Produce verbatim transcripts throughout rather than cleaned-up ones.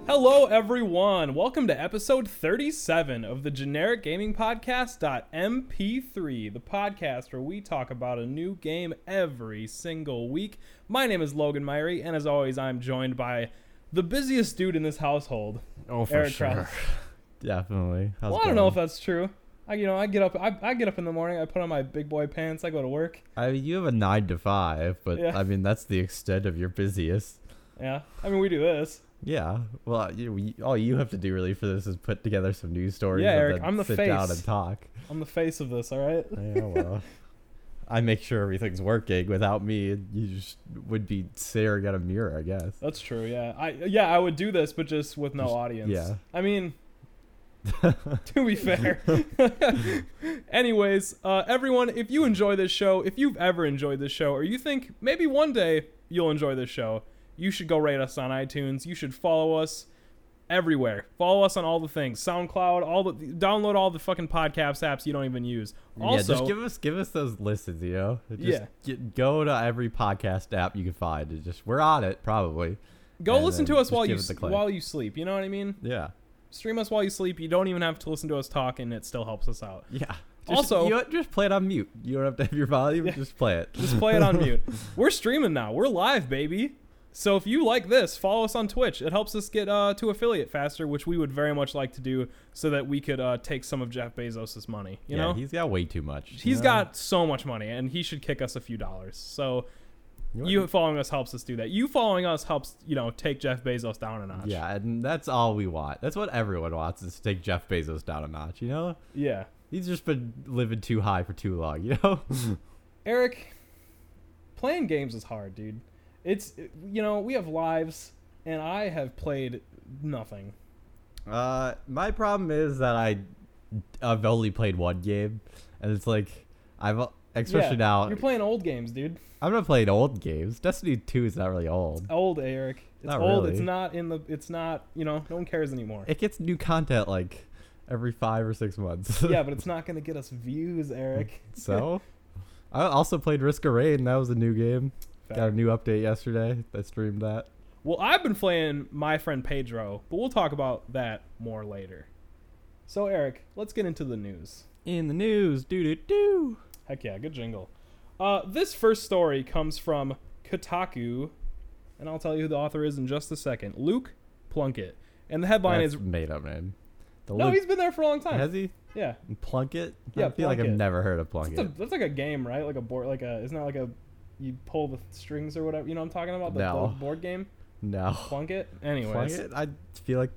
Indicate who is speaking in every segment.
Speaker 1: Hello, everyone. Welcome to episode thirty-seven of the Generic Gaming Podcast M P three, the podcast where we talk about a new game every single week. My name is Logan Myrie, and as always, I'm joined by the busiest dude in this household,
Speaker 2: Oh, for
Speaker 1: Eric
Speaker 2: sure.
Speaker 1: Krause.
Speaker 2: Definitely. How's
Speaker 1: Well,
Speaker 2: it
Speaker 1: I don't know
Speaker 2: going?
Speaker 1: if that's true. I, you know, I get up. I, I get up in the morning. I put on my big boy pants. I go to work.
Speaker 2: I mean, you have a nine to five, but
Speaker 1: Yeah.
Speaker 2: I mean that's the extent of your busiest.
Speaker 1: Yeah, I mean, we do this.
Speaker 2: Yeah. Well, you, we, all you have to do really for this is put together some news stories.
Speaker 1: Yeah,
Speaker 2: and
Speaker 1: Eric,
Speaker 2: then
Speaker 1: I'm the
Speaker 2: sit
Speaker 1: face.
Speaker 2: down and talk.
Speaker 1: I'm the face of this. All right.
Speaker 2: Yeah. Well, I make sure everything's working. Without me, you just would be staring at a mirror, I guess.
Speaker 1: That's true. Yeah. I yeah I would do this, but just with no
Speaker 2: Just-
Speaker 1: audience.
Speaker 2: yeah.
Speaker 1: I mean. To be fair. Anyways, uh, everyone, if you enjoy this show, if you've ever enjoyed this show, or you think maybe one day you'll enjoy this show, you should go rate us on iTunes. You should follow us everywhere. Follow us on all the things. SoundCloud, all the download all the fucking podcast apps you don't even use. Also,
Speaker 2: yeah, just give us give us those listens, you know. Just
Speaker 1: Yeah.
Speaker 2: get, go to every podcast app you can find. And just we're on it probably.
Speaker 1: go
Speaker 2: and
Speaker 1: listen
Speaker 2: then
Speaker 1: to us
Speaker 2: just
Speaker 1: while
Speaker 2: give
Speaker 1: you
Speaker 2: it the click.
Speaker 1: while you sleep. You know what I mean?
Speaker 2: Yeah.
Speaker 1: Stream us while you sleep. You don't even have to listen to us talk, and it still helps us out.
Speaker 2: Yeah. Just,
Speaker 1: Also-
Speaker 2: you just play it on mute. You don't have to have your volume.
Speaker 1: Yeah.
Speaker 2: Just play it.
Speaker 1: Just play it on mute. We're streaming now. We're live, baby. So if you like this, follow us on Twitch. It helps us get uh, to affiliate faster, which we would very much like to do so that we could uh, take some of Jeff Bezos' money. You
Speaker 2: yeah,
Speaker 1: know?
Speaker 2: he's got way too much.
Speaker 1: He's
Speaker 2: you know?
Speaker 1: got so much money, and he should kick us a few dollars. So
Speaker 2: You
Speaker 1: you
Speaker 2: want-
Speaker 1: following us helps us do that. You following us helps, you know, take Jeff Bezos down a notch.
Speaker 2: Yeah, and that's all we want. That's what everyone wants is to take Jeff Bezos down a notch. You know,
Speaker 1: Yeah.
Speaker 2: he's just been living too high for too long. You know.
Speaker 1: Eric, playing games is hard, dude. It's, you know, we have lives, and I have played nothing.
Speaker 2: uh, my problem is that I, I've only played one game, and it's like I've especially
Speaker 1: Yeah,
Speaker 2: now
Speaker 1: You're playing old games, dude.
Speaker 2: I'm not playing old games. Destiny two is not really old.
Speaker 1: Old, Eric. It's
Speaker 2: Not
Speaker 1: old.
Speaker 2: really.
Speaker 1: It's not in the. It's not. You know, no one cares anymore.
Speaker 2: It gets new content like every five or six months.
Speaker 1: Yeah, but it's not gonna get us views, Eric.
Speaker 2: So, I also played Risk of Rain. That was a new game.
Speaker 1: Fair.
Speaker 2: Got a new update yesterday. I streamed that.
Speaker 1: Well, I've been playing My Friend Pedro, but we'll talk about that more later. So, Eric, let's get into the news.
Speaker 2: In the news, doo doo doo.
Speaker 1: Heck yeah, good jingle. Uh, this first story comes from Kotaku, and I'll tell you who the author is in just a second. Luke Plunkett, and the headline
Speaker 2: That's
Speaker 1: is.
Speaker 2: made up, man. The
Speaker 1: No,
Speaker 2: Luke-
Speaker 1: he's been there for a long time.
Speaker 2: has he
Speaker 1: Yeah,
Speaker 2: Plunkett?
Speaker 1: Yeah,
Speaker 2: I feel like I've
Speaker 1: Plunkett.
Speaker 2: never heard of
Speaker 1: that's,
Speaker 2: Plunkett.
Speaker 1: a, that's like a game, right? Like a board, like a. Isn't that like a? You pull the strings or whatever. You know what I'm talking about? The,
Speaker 2: No.
Speaker 1: the board game.
Speaker 2: no.
Speaker 1: Plunkett. Anyways.
Speaker 2: Plunkett? I feel like.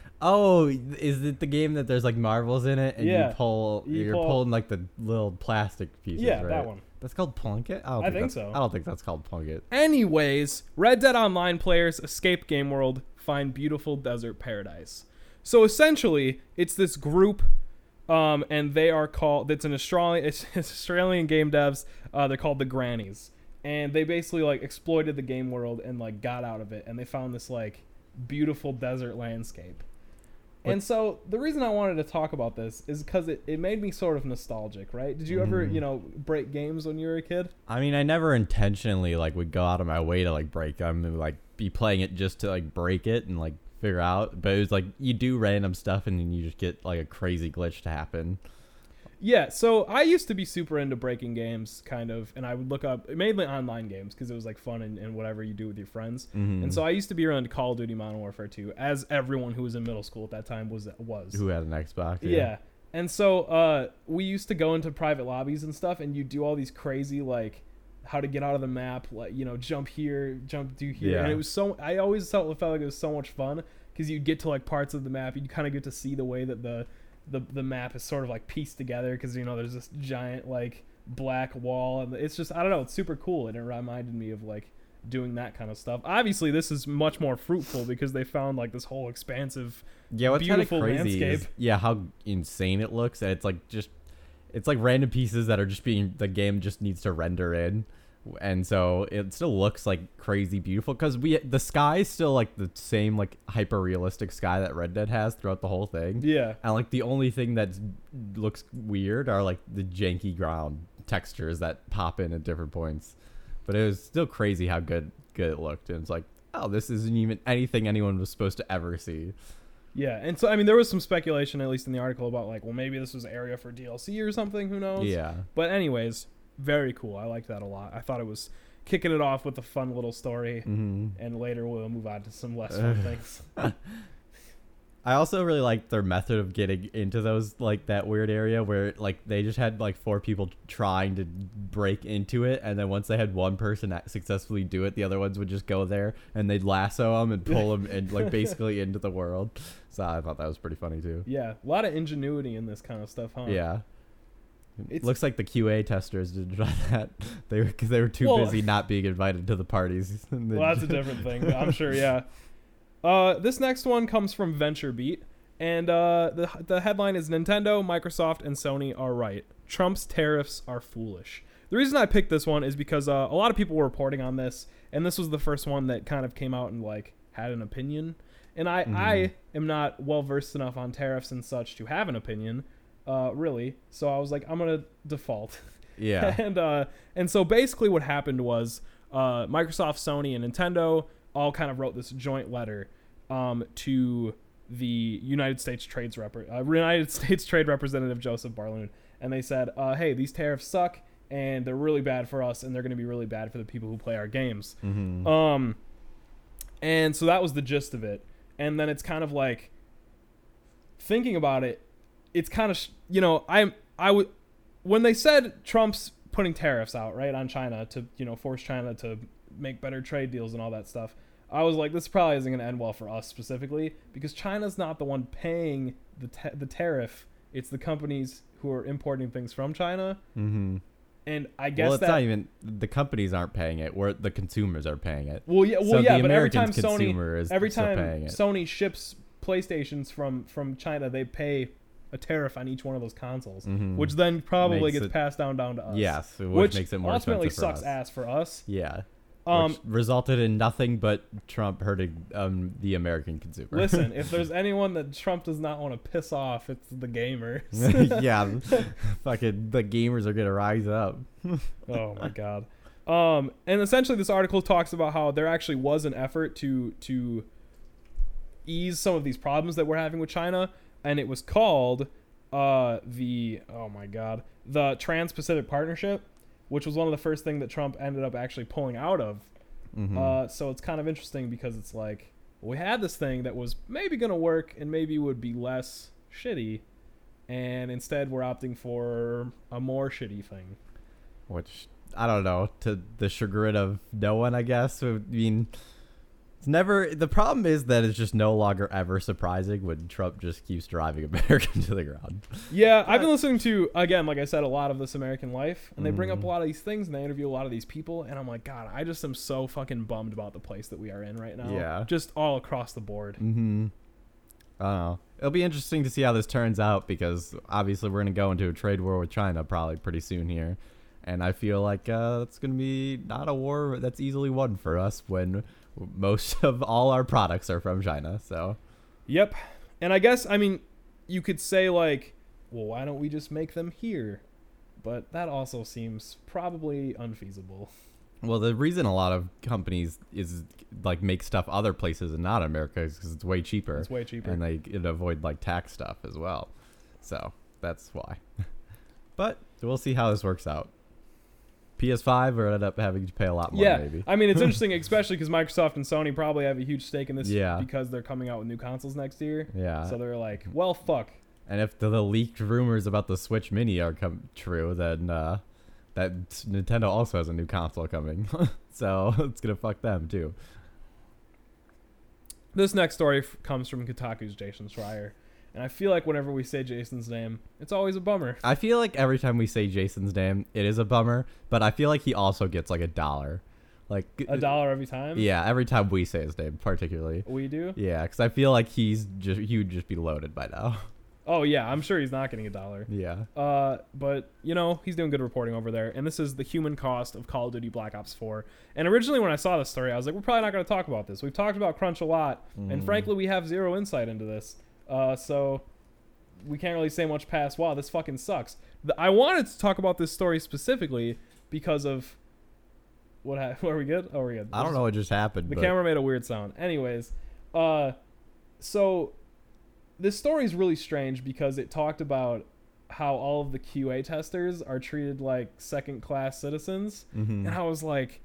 Speaker 2: Oh, is it the game that there's like marbles in it and
Speaker 1: Yeah.
Speaker 2: you pull?
Speaker 1: You
Speaker 2: You're
Speaker 1: pull-
Speaker 2: pulling like the little plastic pieces.
Speaker 1: Yeah,
Speaker 2: right?
Speaker 1: that one.
Speaker 2: That's called Plunkett. I, don't
Speaker 1: I think
Speaker 2: that's-
Speaker 1: so.
Speaker 2: I don't think that's called Plunkett.
Speaker 1: Anyways, Red Dead Online players escape game world, find beautiful desert paradise. So essentially, it's this group, um, and they are called. It's an Australian. It's, it's Australian game devs. Uh, they're called the Grannies, and they basically like exploited the game world and like got out of it, and they found this like beautiful desert landscape. And so the reason I wanted to talk about this is because it, it made me sort of nostalgic, right? Did you ever,
Speaker 2: Mhm.
Speaker 1: you know, break games when you were a kid?
Speaker 2: I mean, I never intentionally like would go out of my way to like break them and like be playing it just to like break it and like figure out. But it was like you do random stuff and then you just get like a crazy glitch to happen.
Speaker 1: Yeah, so I used to be super into breaking games, kind of, and I would look up mainly online games because it was like fun and, and whatever you do with your friends.
Speaker 2: Mhm.
Speaker 1: And so I used to be around Call of Duty Modern Warfare two, as everyone who was in middle school at that time was was.
Speaker 2: Who had an Xbox?
Speaker 1: Yeah. And so uh, we used to go into private lobbies and stuff, and you do all these crazy like how to get out of the map, like you know, jump here, jump do here,
Speaker 2: Yeah.
Speaker 1: and it was so. I always felt felt like it was so much fun because you'd get to like parts of the map, you kind of get to see the way that the the the map is sort of like pieced together because you know there's this giant like black wall, and it's just I don't know, it's super cool, and it reminded me of like doing that kind of stuff. Obviously, this is much more fruitful because they found like this whole expansive.
Speaker 2: Yeah, what's kind of
Speaker 1: Beautiful
Speaker 2: crazy is
Speaker 1: landscape.
Speaker 2: yeah how insane it looks, and it's like just it's like random pieces that are just being the game just needs to render in, and so it still looks like crazy beautiful because we the sky is still like the same like hyper realistic sky that Red Dead has throughout the whole thing.
Speaker 1: Yeah.
Speaker 2: And like the only thing that looks weird are like the janky ground textures that pop in at different points, but it was still crazy how good good it looked, and it's like oh, this isn't even anything anyone was supposed to ever see.
Speaker 1: Yeah, and so I mean, there was some speculation, at least in the article, about like, well, maybe this was an area for D L C or something. Who knows?
Speaker 2: Yeah.
Speaker 1: But anyways, very cool. I liked that a lot. I thought it was kicking it off with a fun little story,
Speaker 2: Mm-hmm.
Speaker 1: and later we'll move on to some less fun things.
Speaker 2: I also really liked their method of getting into those, like, that weird area where, like, they just had, like, four people trying to break into it, and then once they had one person that successfully do it, the other ones would just go there, and they'd lasso them and pull them, and, like, basically into the world. So I thought that was pretty funny, too.
Speaker 1: Yeah, a lot of ingenuity in this kind of stuff, huh?
Speaker 2: Yeah.
Speaker 1: It's,
Speaker 2: It looks like the Q A testers did try that. They were, because they were too
Speaker 1: Well-
Speaker 2: busy not being invited to the parties. And then-
Speaker 1: well, that's a different thing, but I'm sure, yeah. Uh, this next one comes from VentureBeat, and uh, the the headline is Nintendo, Microsoft, and Sony are right. Trump's tariffs are foolish. The reason I picked this one is because uh, a lot of people were reporting on this, and this was the first one that kind of came out and like had an opinion. And I,
Speaker 2: Mhm.
Speaker 1: I am not well versed enough on tariffs and such to have an opinion, uh, really. So I was like, I'm gonna default.
Speaker 2: Yeah.
Speaker 1: and uh, and so basically what happened was uh, Microsoft, Sony, and Nintendo all kind of wrote this joint letter um, to the United States Trades Rep- uh, United States Trade Representative Joseph Barloon, and they said, uh, "Hey, these tariffs suck, and they're really bad for us, and they're going to be really bad for the people who play our games."
Speaker 2: Mm-hmm.
Speaker 1: Um, and so that was the gist of it. And then it's kind of like thinking about it. It's kind of sh- you know I'm I would when they said Trump's putting tariffs out right on China to you know force China to make better trade deals and all that stuff. I was like, this probably isn't going to end well for us specifically because China's not the one paying the ta- the tariff. It's the companies who are importing things from China.
Speaker 2: Mm-hmm.
Speaker 1: And I guess
Speaker 2: Well, it's
Speaker 1: that
Speaker 2: not even the companies aren't paying it. We're the consumers are paying it.
Speaker 1: well, yeah, well,
Speaker 2: So
Speaker 1: yeah,
Speaker 2: the
Speaker 1: but every
Speaker 2: American
Speaker 1: time Sony,
Speaker 2: consumer is
Speaker 1: every
Speaker 2: still
Speaker 1: time
Speaker 2: paying it.
Speaker 1: Sony ships PlayStations from from China, they pay a tariff on each one of those consoles,
Speaker 2: Mhm.
Speaker 1: which then probably
Speaker 2: Makes
Speaker 1: gets
Speaker 2: it-
Speaker 1: passed down down to us.
Speaker 2: Yes, which,
Speaker 1: which
Speaker 2: makes it more
Speaker 1: ultimately
Speaker 2: expensive
Speaker 1: sucks
Speaker 2: for us.
Speaker 1: ass for us.
Speaker 2: Yeah.
Speaker 1: Um,
Speaker 2: which resulted in nothing but Trump hurting um, the American consumer.
Speaker 1: listen, if there's anyone that Trump does not want to piss off, it's the gamers.
Speaker 2: yeah, fucking the gamers are gonna rise up.
Speaker 1: Oh my god. Um, and essentially, this article talks about how there actually was an effort to to ease some of these problems that we're having with China, and it was called uh, the oh my god the Trans-Pacific Partnership, which was one of the first things that Trump ended up actually pulling out of.
Speaker 2: Mhm.
Speaker 1: Uh, so it's kind of interesting because it's like we had this thing that was maybe going to work and maybe would be less shitty, and instead we're opting for a more shitty thing.
Speaker 2: Which I don't know, to the chagrin of no one, I guess. I mean, it's never. The problem is that it's just no longer ever surprising when Trump just keeps driving America to the ground.
Speaker 1: Yeah, I've been listening to, again, like I said, a lot of This American Life, and they bring up
Speaker 2: Mhm.
Speaker 1: a lot of these things, and they interview a lot of these people, and I'm like, God, I just am so fucking bummed about the place that we are in right now.
Speaker 2: Yeah.
Speaker 1: Just all across the board.
Speaker 2: Mm-hmm. I don't know. It'll be interesting to see how this turns out because obviously we're going to go into a trade war with China probably pretty soon here. And I feel like uh, it's going to be not a war that's easily won for us when most of all our products are from China. So,
Speaker 1: Yep. And I guess, I mean, you could say, like, well, why don't we just make them here? But that also seems probably unfeasible.
Speaker 2: well, the reason a lot of companies is like make stuff other places and not America is because it's way cheaper.
Speaker 1: It's way cheaper.
Speaker 2: And they it avoid like tax stuff as well. So that's why. But we'll see how this works out. P S five or end up having to pay a lot more,
Speaker 1: yeah,
Speaker 2: maybe.
Speaker 1: I mean, it's interesting, especially because Microsoft and Sony probably have a huge stake in this
Speaker 2: Yeah.
Speaker 1: because they're coming out with new consoles next year.
Speaker 2: Yeah.
Speaker 1: So they're like, well, fuck.
Speaker 2: And if the, the leaked rumors about the Switch Mini are come true, then uh, that Nintendo also has a new console coming. So it's going to fuck them, too.
Speaker 1: This next story f- comes from Kotaku's Jason Schreier. And I feel like whenever we say Jason's name, it's always a bummer.
Speaker 2: I feel like every time we say Jason's name, it is a bummer, but I feel like he also gets like a dollar. Like
Speaker 1: A dollar every time?
Speaker 2: Yeah, every time we say his name, particularly.
Speaker 1: We do?
Speaker 2: Yeah, because I feel like he's just he would just be loaded by now.
Speaker 1: Oh, yeah. I'm sure he's not getting a dollar.
Speaker 2: Yeah.
Speaker 1: Uh, but, you know, he's doing good reporting over there. And this is the human cost of Call of Duty Black Ops four. And originally when I saw this story, I was like, we're probably not going to talk about this. We've talked about Crunch a lot. And
Speaker 2: Mhm.
Speaker 1: frankly, we have zero insight into this. Uh, so we can't really say much past, wow, this fucking sucks. The, I wanted to talk about this story specifically because of what happened? Are we good? Oh, we're good.
Speaker 2: I don't know what just happened.
Speaker 1: The
Speaker 2: but...
Speaker 1: camera made a weird sound. Anyways, uh, so this story is really strange because it talked about how all of the Q A testers are treated like second-class citizens,
Speaker 2: mm-hmm.
Speaker 1: and I was like,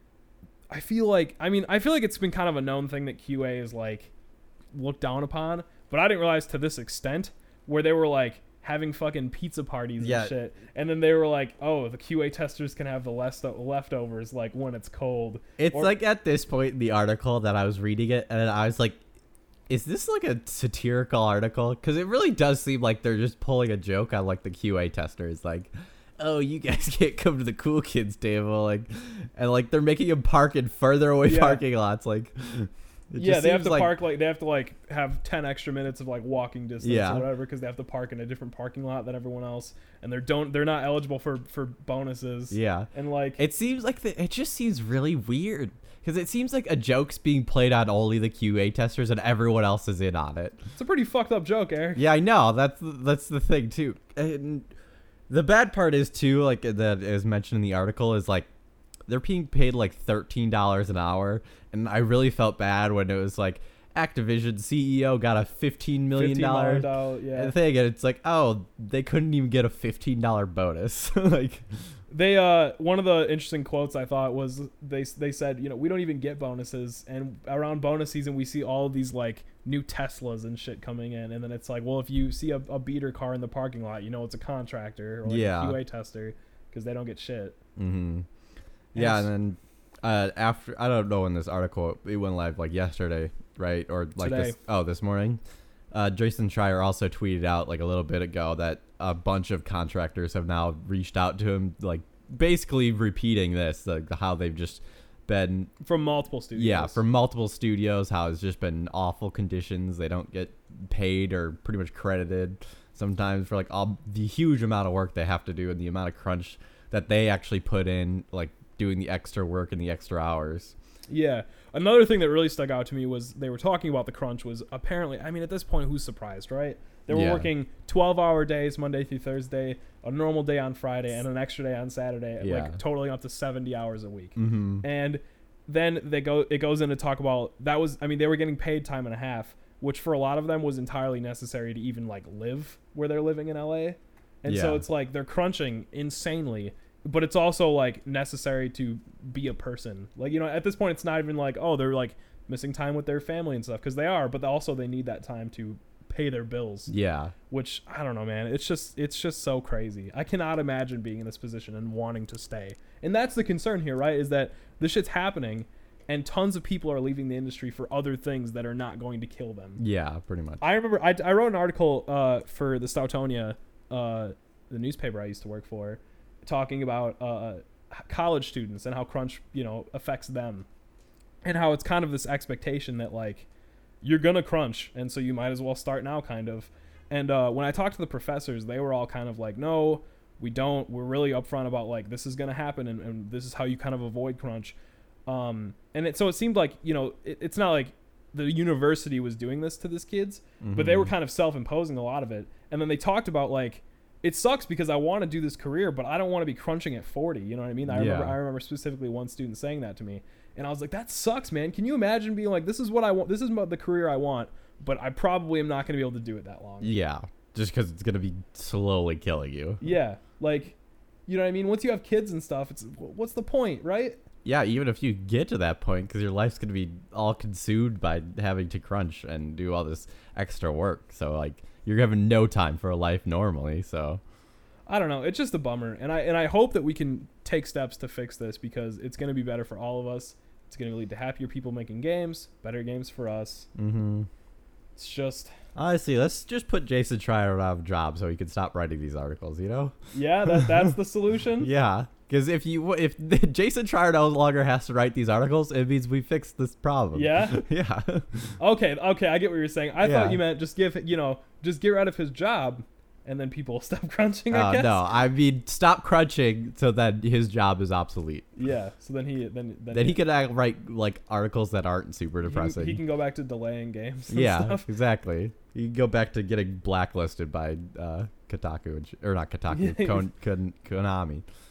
Speaker 1: I feel like, I mean, I feel like it's been kind of a known thing that Q A is like looked down upon, but I didn't realize to this extent where they were like having fucking pizza parties
Speaker 2: yeah.
Speaker 1: and shit, and then they were like, oh, the Q A testers can have the left leftovers like when it's cold.
Speaker 2: It's
Speaker 1: or-
Speaker 2: like at this point in the article that I was reading it, and I was like, is this like a satirical article? Because it really does seem like they're just pulling a joke on like the Q A testers, like, oh, you guys can't come to the cool kids table, like, and like they're making them park in further away
Speaker 1: yeah.
Speaker 2: parking lots, like.
Speaker 1: Yeah, they have to
Speaker 2: like,
Speaker 1: park like they have to like have ten extra minutes of like walking distance
Speaker 2: yeah.
Speaker 1: or whatever because they have to park in a different parking lot than everyone else, and they're don't they're not eligible for for bonuses.
Speaker 2: Yeah,
Speaker 1: and like
Speaker 2: it seems like the, it just seems really weird because it seems like a joke's being played on only the Q A testers and everyone else is in on it.
Speaker 1: It's a pretty fucked up joke, Eric.
Speaker 2: Yeah, I know. That's that's the thing too. And the bad part is too, like that is mentioned in the article, is like they're being paid like thirteen dollars an hour, and I really felt bad when it was like Activision C E O got a fifteen million dollars
Speaker 1: yeah.
Speaker 2: thing, and it's like, oh, they couldn't even get a fifteen dollars bonus. Like,
Speaker 1: they uh one of the interesting quotes I thought was they they said, you know, we don't even get bonuses, and around bonus season we see all of these like new Teslas and shit coming in, and then it's like, well, if you see a, a beater car in the parking lot, you know it's a contractor or like
Speaker 2: yeah.
Speaker 1: a Q A tester because they don't get shit.
Speaker 2: Mm-hmm. Yeah, and then uh, after, I don't know when this article, it went live like yesterday, right? Or like
Speaker 1: Today.
Speaker 2: this, oh, this morning. Uh, Jason Schreier also tweeted out like a little bit ago that a bunch of contractors have now reached out to him, like basically repeating this, like how they've just been
Speaker 1: from multiple studios.
Speaker 2: Yeah, from multiple studios, how it's just been awful conditions. They don't get paid or pretty much credited sometimes for like all the huge amount of work they have to do and the amount of crunch that they actually put in, like doing the extra work and the extra hours.
Speaker 1: Yeah. Another thing that really stuck out to me was they were talking about the crunch was apparently, I mean, at this point, who's surprised, right? They were
Speaker 2: Yeah.
Speaker 1: working twelve-hour days Monday through Thursday, a normal day on Friday, and an extra day on Saturday,
Speaker 2: Yeah.
Speaker 1: like totaling up to seventy hours a week.
Speaker 2: Mm-hmm.
Speaker 1: And then they go, it goes in to talk about, that was, I mean, they were getting paid time and a half, which for a lot of them was entirely necessary to even, like, live where they're living in L A. And so
Speaker 2: Yeah.
Speaker 1: it's like they're crunching insanely, but it's also like necessary to be a person. Like, you know, at this point, it's not even like, oh, they're like missing time with their family and stuff, because they are, but also they need that time to pay their bills.
Speaker 2: Yeah.
Speaker 1: Which I don't know, man. It's just it's just so crazy. I cannot imagine being in this position and wanting to stay. And that's the concern here, right? Is that this shit's happening, and tons of people are leaving the industry for other things that are not going to kill them.
Speaker 2: Yeah, pretty much.
Speaker 1: I remember I, I wrote an article uh, for the Stoutonia, uh, the newspaper I used to work for, talking about uh, college students and how crunch, you know, affects them, and how it's kind of this expectation that like you're gonna crunch, and so you might as well start now, kind of. And uh, when I talked to the professors, they were all kind of like, no, we don't. We're really upfront about like this is gonna happen, and, and this is how you kind of avoid crunch. Um, and it, so it seemed like, you know, it, it's not like the university was doing this to these kids,
Speaker 2: Mm-hmm.
Speaker 1: but they were kind of self-imposing a lot of it. And then they talked about like, it sucks because I want to do this career, but I don't want to be crunching at forty. You know what I mean? I
Speaker 2: Yeah.
Speaker 1: remember I remember specifically one student saying that to me, and I was like, that sucks, man. Can you imagine being like, this is what I want, this is my, the career I want, but I probably am not going to be able to do it that long.
Speaker 2: Yeah, just because it's gonna be slowly killing you.
Speaker 1: Yeah, like, you know what I mean? Once you have kids and stuff, it's what's the point, right?
Speaker 2: Yeah, even if you get to that point, because your life's gonna be all consumed by having to crunch and do all this extra work. So like, you're having no time for a life normally. So
Speaker 1: I don't know. It's just a bummer, and I and I hope that we can take steps to fix this, because it's going to be better for all of us. It's going to lead to happier people making games, better games for us.
Speaker 2: mm-hmm.
Speaker 1: It's just,
Speaker 2: honestly, let's just put Jason Schreier out of a job so he can stop writing these articles. You know?
Speaker 1: yeah, that that's the solution.
Speaker 2: Yeah, because if you if Jason Schreier no longer has to write these articles, it means we fixed this problem.
Speaker 1: Yeah?
Speaker 2: Yeah.
Speaker 1: Okay, okay, I get what you're saying. I
Speaker 2: Yeah.
Speaker 1: thought you meant just give, you know, just get rid of his job, and then people will stop crunching, I
Speaker 2: Oh
Speaker 1: guess.
Speaker 2: no, I mean stop crunching so that his job is obsolete.
Speaker 1: Yeah, so then he then then,
Speaker 2: Then he could act, write like articles that aren't super
Speaker 1: he,
Speaker 2: depressing.
Speaker 1: can, he can go back to delaying games. And
Speaker 2: yeah,
Speaker 1: stuff.
Speaker 2: exactly. You can go back to getting blacklisted by uh, Kotaku and sh- or not Kotaku,
Speaker 1: Yeah.
Speaker 2: Kon- Kon- Konami.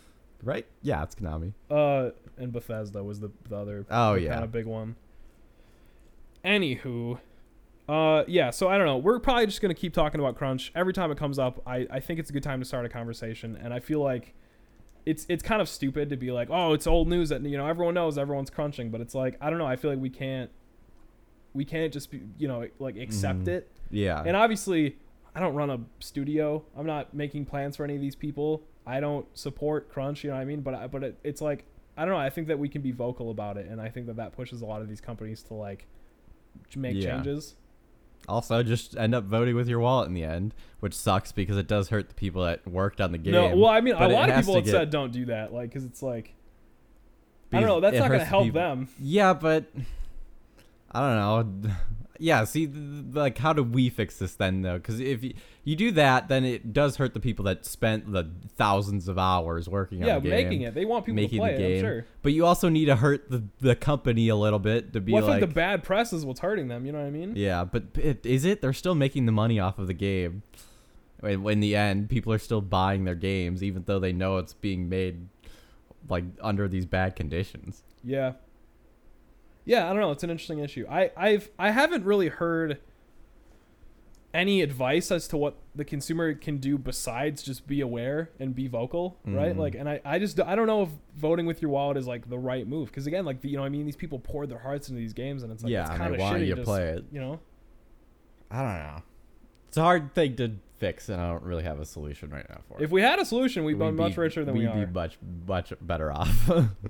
Speaker 2: right? Yeah, it's Konami.
Speaker 1: Uh, and Bethesda was the, the other
Speaker 2: Oh,
Speaker 1: the
Speaker 2: yeah.
Speaker 1: kind of big one. Anywho, uh, yeah, so I don't know. We're probably just going to keep talking about crunch. Every time it comes up, I, I think it's a good time to start a conversation, and I feel like it's it's kind of stupid to be like, oh, it's old news that, you know, everyone knows everyone's crunching, but it's like, I don't know, I feel like we can't we can't just be, you know, like accept
Speaker 2: Mhm.
Speaker 1: it.
Speaker 2: Yeah.
Speaker 1: And obviously, I don't run a studio. I'm not making plans for any of these people. I don't support crunch, you know what I mean? But I, but it, it's like, I don't know, I think that we can be vocal about it, and I think that that pushes a lot of these companies to like make
Speaker 2: Yeah.
Speaker 1: changes.
Speaker 2: Also, just end up voting with your wallet in the end, which sucks because it does hurt the people that worked on the game.
Speaker 1: No, well, I mean, a
Speaker 2: but it
Speaker 1: lot of
Speaker 2: has
Speaker 1: people
Speaker 2: to
Speaker 1: have
Speaker 2: get-
Speaker 1: said don't do that, like, because it's like, I don't
Speaker 2: because
Speaker 1: know, that's
Speaker 2: it
Speaker 1: not going to
Speaker 2: hurts the
Speaker 1: help
Speaker 2: people-
Speaker 1: them.
Speaker 2: Yeah, but I don't know. Yeah, see, th- th- like, how do we fix this then, though? Because if you, you do that, then it does hurt the people that spent the thousands of hours working
Speaker 1: Yeah,
Speaker 2: on the game.
Speaker 1: making it. They want people
Speaker 2: making
Speaker 1: to play
Speaker 2: the
Speaker 1: it, I'm
Speaker 2: game.
Speaker 1: sure.
Speaker 2: But you also need to hurt the, the company a little bit to be
Speaker 1: Well, I
Speaker 2: like...
Speaker 1: think the bad press is what's hurting them, you know what I mean?
Speaker 2: Yeah, but it, is it? They're still making the money off of the game. In, in the end, people are still buying their games, even though they know it's being made like under these bad conditions.
Speaker 1: Yeah. Yeah, I don't know. It's an interesting issue. I, I've I haven't really heard any advice as to what the consumer can do besides just be aware and be vocal, right?
Speaker 2: Mhm.
Speaker 1: Like, and I, I just I don't know if voting with your wallet is like the right move, because again, like, you know what I mean, these people poured their hearts into these games, and it's like,
Speaker 2: Yeah,
Speaker 1: it's
Speaker 2: and
Speaker 1: kind
Speaker 2: they
Speaker 1: of
Speaker 2: want
Speaker 1: shitty
Speaker 2: you to
Speaker 1: just,
Speaker 2: play it.
Speaker 1: you know?
Speaker 2: I don't know. It's a hard thing to fix, and I don't really have a solution right now for it.
Speaker 1: If we had a solution, we'd, be
Speaker 2: We'd
Speaker 1: much
Speaker 2: be-
Speaker 1: richer than we
Speaker 2: we'd
Speaker 1: are.
Speaker 2: be much much better off.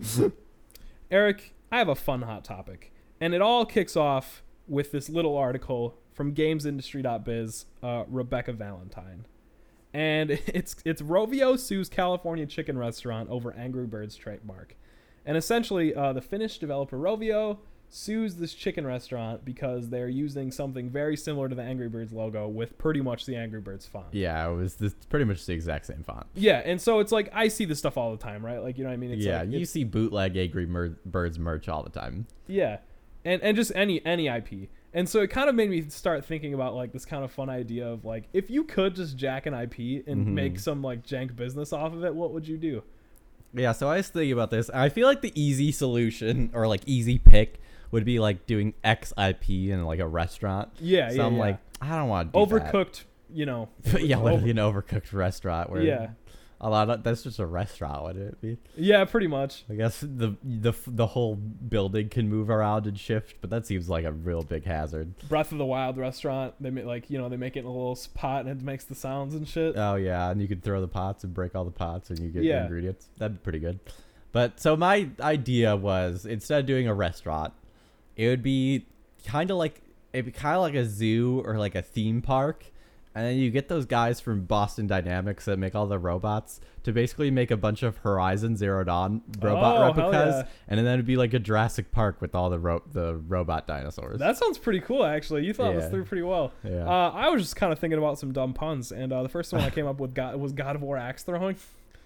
Speaker 1: Eric, I have a fun hot topic, and it all kicks off with this little article from gamesindustry dot biz, uh, Rebecca Valentine. And it's it's Rovio sues California chicken restaurant over Angry Birds trademark. And essentially, uh, the Finnish developer Rovio sues this chicken restaurant because they're using something very similar to the Angry Birds logo with pretty much the Angry Birds font.
Speaker 2: Yeah, it was this, pretty much the exact same font.
Speaker 1: Yeah, and so it's like, I see this stuff all the time, right? Like, you know what I mean? It's
Speaker 2: yeah,
Speaker 1: like,
Speaker 2: you
Speaker 1: it's-
Speaker 2: see bootleg Angry Mer- Birds merch all the time.
Speaker 1: Yeah, and and just any any I P. And so it kind of made me start thinking about like this kind of fun idea of like, if you could just jack an I P and
Speaker 2: Mhm.
Speaker 1: make some like jank business off of it, what would you do?
Speaker 2: Yeah, so I was thinking about this. I feel like the easy solution or like easy pick would be like doing X I P in like a restaurant.
Speaker 1: Yeah,
Speaker 2: so
Speaker 1: yeah,
Speaker 2: I'm
Speaker 1: yeah.
Speaker 2: like, I don't want to do that.
Speaker 1: Overcooked, you know.
Speaker 2: Yeah,
Speaker 1: over-
Speaker 2: literally an overcooked restaurant where
Speaker 1: Yeah.
Speaker 2: a lot of that's just a restaurant, wouldn't it be?
Speaker 1: Yeah, pretty much.
Speaker 2: I guess the the the whole building can move around and shift, but that seems like a real big hazard.
Speaker 1: Breath of the Wild restaurant. They make like, you know, they make it in a little pot and it makes the sounds and shit.
Speaker 2: Oh yeah, and you could throw the pots and break all the pots and you get
Speaker 1: Yeah.
Speaker 2: the ingredients. That'd be pretty good. But so my idea was, instead of doing a restaurant, it would be kind of like it'd be kind of like a zoo or like a theme park. And then you get those guys from Boston Dynamics that make all the robots to basically make a bunch of Horizon Zero Dawn robot
Speaker 1: Oh, hell
Speaker 2: replicas,
Speaker 1: yeah.
Speaker 2: and then it'd be like a Jurassic Park with all the ro- the robot dinosaurs.
Speaker 1: That sounds pretty cool, actually. You thought this
Speaker 2: Yeah.
Speaker 1: through pretty well.
Speaker 2: Yeah.
Speaker 1: Uh, I was just kind of thinking about some dumb puns, and uh, the first one I came up with got, was God of War axe throwing.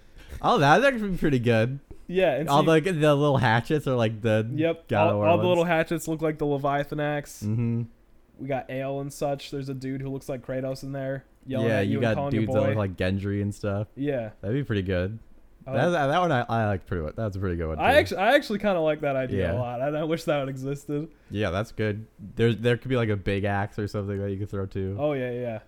Speaker 2: Oh, that'd actually be pretty good.
Speaker 1: Yeah, and
Speaker 2: All
Speaker 1: so you-
Speaker 2: the the little hatchets are like the
Speaker 1: Yep.
Speaker 2: God
Speaker 1: all
Speaker 2: of War
Speaker 1: all the little
Speaker 2: ones.
Speaker 1: hatchets look like the Leviathan axe.
Speaker 2: Mm-hmm.
Speaker 1: We got ale and such. There's a dude who looks like Kratos in there yelling
Speaker 2: Yeah,
Speaker 1: at you,
Speaker 2: you
Speaker 1: and
Speaker 2: got
Speaker 1: calling you
Speaker 2: dudes that
Speaker 1: boy.
Speaker 2: look like Gendry and stuff.
Speaker 1: Yeah.
Speaker 2: That'd be pretty good.
Speaker 1: Uh,
Speaker 2: that, that one I, I like pretty much. That's a pretty good one.
Speaker 1: I
Speaker 2: too.
Speaker 1: actually I actually kind of like that idea a
Speaker 2: Yeah.
Speaker 1: lot. And I wish that would existed.
Speaker 2: Yeah, that's good. There there could be like a big axe or something that you could throw too.
Speaker 1: Oh yeah, yeah.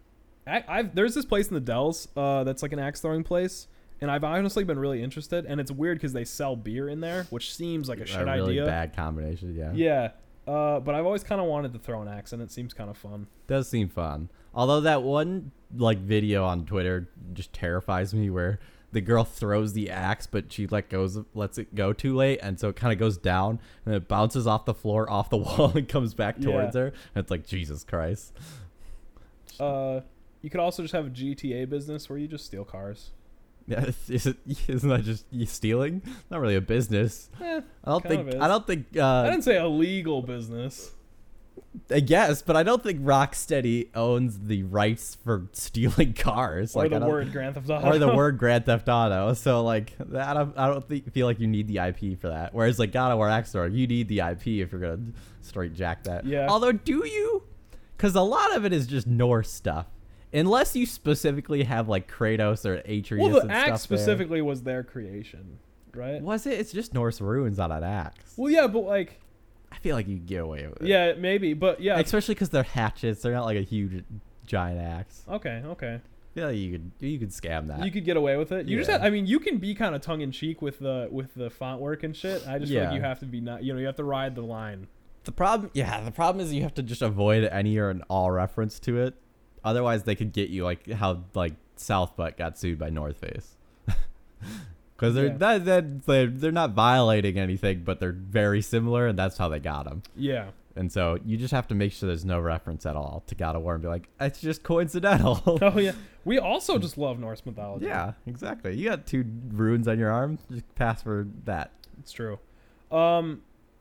Speaker 1: I, I've there's this place in the Dells uh, that's like an axe throwing place, and I've honestly been really interested. And it's weird because they sell beer in there, which seems like a shit
Speaker 2: a really
Speaker 1: idea.
Speaker 2: bad combination. Yeah.
Speaker 1: Yeah. Uh, but I've always kind of wanted to throw an axe, and it seems kind of fun.
Speaker 2: Does seem fun. Although that one like video on Twitter just terrifies me, where the girl throws the axe, but she let goes lets it go too late, and so it kind of goes down and it bounces off the floor, off the wall, and comes back towards
Speaker 1: Yeah.
Speaker 2: her. And it's like, Jesus Christ.
Speaker 1: Uh, you could also just have a G T A business where you just steal cars.
Speaker 2: Yeah, is it, isn't that just you stealing? Not really a business.
Speaker 1: Eh,
Speaker 2: I don't
Speaker 1: kind of
Speaker 2: think.
Speaker 1: is.
Speaker 2: I don't think.
Speaker 1: I
Speaker 2: Uh,
Speaker 1: didn't say illegal business.
Speaker 2: I guess, but I don't think Rocksteady owns the rights for stealing cars.
Speaker 1: Or
Speaker 2: like,
Speaker 1: the
Speaker 2: I don't-
Speaker 1: word Grand Theft Auto.
Speaker 2: or the word Grand Theft Auto. So like, that, I don't. I don't think, feel like you need the I P for that. Whereas like God of War X-Star, you need the I P if you're gonna straight jack that.
Speaker 1: Yeah.
Speaker 2: Although, do you? Because a lot of it is just Norse stuff. unless you specifically have like Kratos or Atreus.
Speaker 1: Well, the
Speaker 2: and
Speaker 1: axe
Speaker 2: stuff
Speaker 1: specifically was their creation, right?
Speaker 2: there. Was it? It's just Norse runes on an axe.
Speaker 1: Well, yeah, but like,
Speaker 2: I feel like you can get away with it.
Speaker 1: yeah, maybe, but yeah.
Speaker 2: Especially because they're hatchets. They're not like a huge giant axe.
Speaker 1: Okay, okay.
Speaker 2: I feel like you could you could scam that.
Speaker 1: You could get away with it. You just
Speaker 2: Yeah.
Speaker 1: have, I mean, you can be kind of tongue in cheek with the with the font work and shit. I just feel like
Speaker 2: Yeah.
Speaker 1: you have to be not, you know, you have to ride the line.
Speaker 2: The problem, yeah, the problem is you have to just avoid any or an all reference to it. Otherwise, they could get you like how like South Butt got sued by North Face. Because they're
Speaker 1: Yeah.
Speaker 2: that, that they're, they're not violating anything, but they're very similar, and that's how they got them.
Speaker 1: Yeah.
Speaker 2: And so you just have to make sure there's no reference at all to God of War and be like, it's just coincidental.
Speaker 1: Oh yeah. We also just love Norse mythology.
Speaker 2: Yeah, exactly. You got two runes on your arm, just pass for that.
Speaker 1: It's true. Um,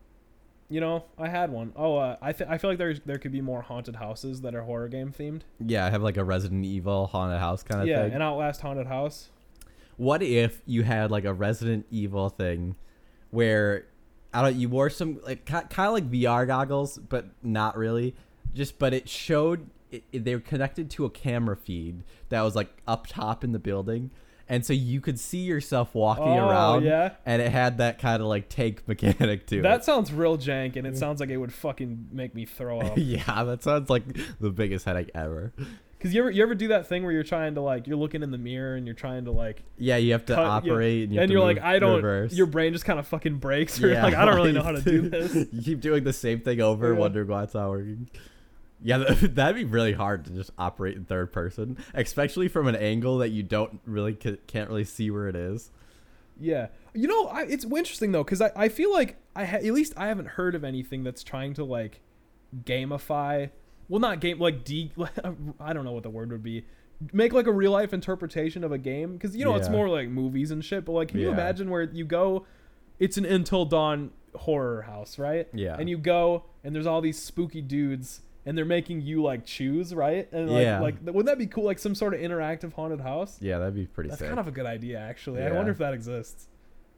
Speaker 1: you know, I had one. Oh, uh, I th- I feel like there there could be more haunted houses that are horror game themed.
Speaker 2: Yeah, I have like a Resident Evil haunted house kind of
Speaker 1: Yeah,
Speaker 2: thing.
Speaker 1: an Outlast haunted house.
Speaker 2: What if you had like a Resident Evil thing where I don't you wore some like kind of like V R goggles, but not really. Just but it showed it, it- they were connected to a camera feed that was like up top in the building, and so you could see yourself walking
Speaker 1: Oh,
Speaker 2: around.
Speaker 1: yeah.
Speaker 2: And it had that kind of like tank mechanic to
Speaker 1: That
Speaker 2: it.
Speaker 1: sounds real jank, and it sounds like it would fucking make me throw up.
Speaker 2: Yeah, that sounds like the biggest headache ever.
Speaker 1: Cause you ever you ever do that thing where you're trying to like you're looking in the mirror and you're trying to like
Speaker 2: Yeah, you have to
Speaker 1: cut- you-
Speaker 2: operate, and, you have
Speaker 1: and
Speaker 2: to
Speaker 1: you're
Speaker 2: move
Speaker 1: like I don't
Speaker 2: reverse.
Speaker 1: your brain just kind of fucking breaks. Or
Speaker 2: Yeah,
Speaker 1: like I don't really know how to
Speaker 2: like,
Speaker 1: do this.
Speaker 2: You keep doing the same thing over,
Speaker 1: Yeah.
Speaker 2: wondering why it's not working. Yeah, that, that'd be really hard to just operate in third person, especially from an angle that you don't really c- can't really see where it is.
Speaker 1: Yeah, you know I, it's interesting though because I, I feel like I ha- at least I haven't heard of anything that's trying to like gamify. Well, not game like de. I don't know what the word would be. Make like a real life interpretation of a game because you know it's
Speaker 2: Yeah.
Speaker 1: more like movies and shit. But like, can you
Speaker 2: Yeah.
Speaker 1: imagine where you go? It's an Until Dawn horror house, right?
Speaker 2: Yeah.
Speaker 1: And you go and there's all these spooky dudes and they're making you like choose, right? And like,
Speaker 2: Yeah.
Speaker 1: like wouldn't that be cool? Like some sort of interactive haunted house.
Speaker 2: Yeah, that'd be pretty
Speaker 1: That's
Speaker 2: sick.
Speaker 1: kind of a good idea, actually. I
Speaker 2: Yeah.
Speaker 1: wonder if that exists.